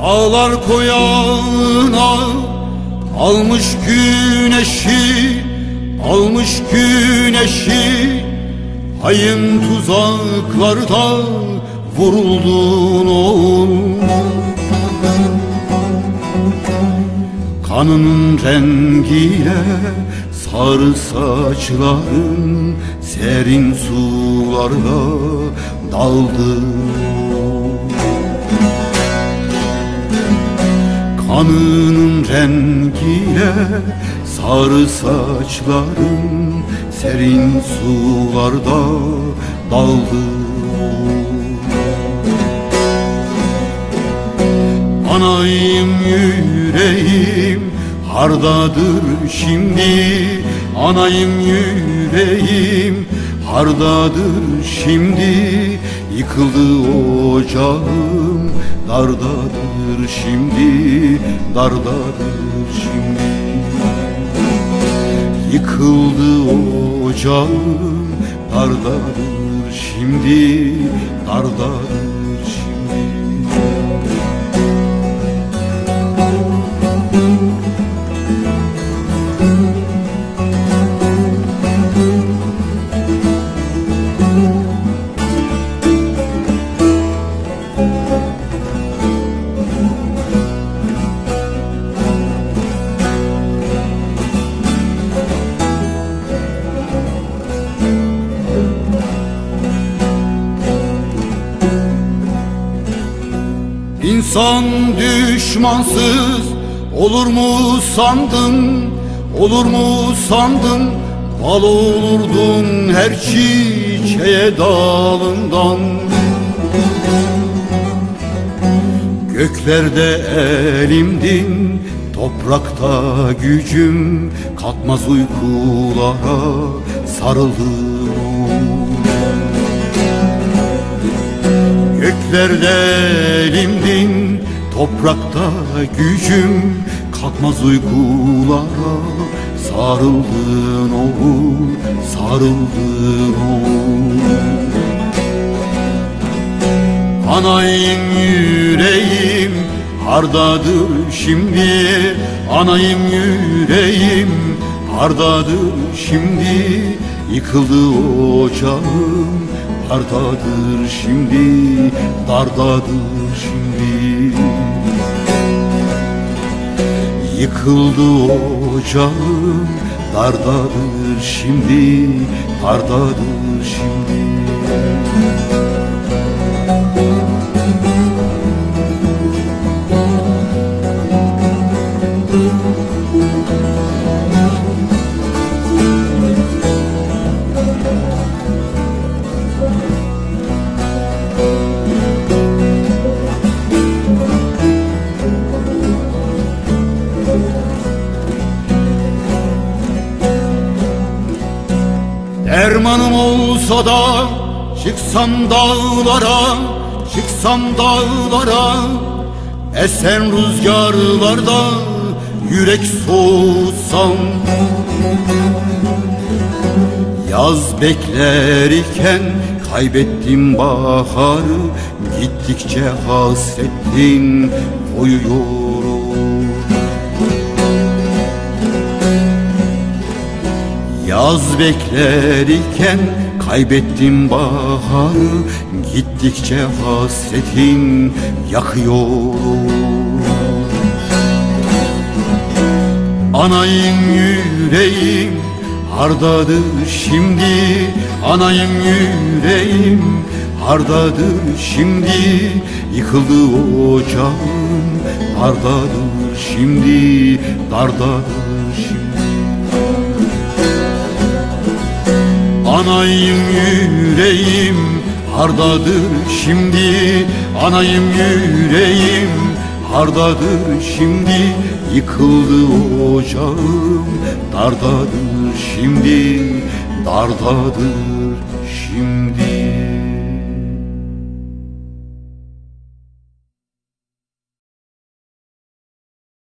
Dağlar koyağına almış güneşi, almış güneşi. Hain tuzaklarda vuruldun oğlum. Kanının rengiyle sarı saçların serin sularda daldı. Kanının rengiyle sarı saçların serin sularda daldı. Anayım yüreğim hardadır şimdi, anayım yüreğim hardadır şimdi. Yıkıldı ocağım dardadır şimdi, dardadır şimdi. Yıkıldı ocağım dardadır şimdi, dardadır şimdi. İnsan düşmansız olur mu sandın, olur mu sandın? Bal olurdun her çiçeğe dalından. Göklerde elimdin, toprakta gücüm, kalkmaz uykulara sarıldım. Göklerde elimdin, toprakta gücüm, kalkmaz uykulara sarıldın oğul, sarıldın oğul. Anayım yüreğim hardadır şimdi, anayım yüreğim hardadır şimdi. Yıkıldı ocağım dardadır şimdi, dardadır şimdi. Yıkıldı ocağım dardadır şimdi, dardadır şimdi. Dermanım olsa da çıksam dağlara, çıksam dağlara, esen rüzgarlarda yürek soğutsam. Yaz beklerken kaybettim baharı, gittikçe hasretin koyuyorum. Yaz beklerken kaybettim baharı, gittikçe hasretin yakıyorum. Anayım yüreğim hardadır şimdi, anayım yüreğim hardadır şimdi. Yıkıldı ocağım dardadır şimdi, dardadır şimdi. Anayım yüreğim hardadır şimdi, anayım yüreğim hardadır şimdi. Yıkıldı ocağım dardadır şimdi, dardadır şimdi.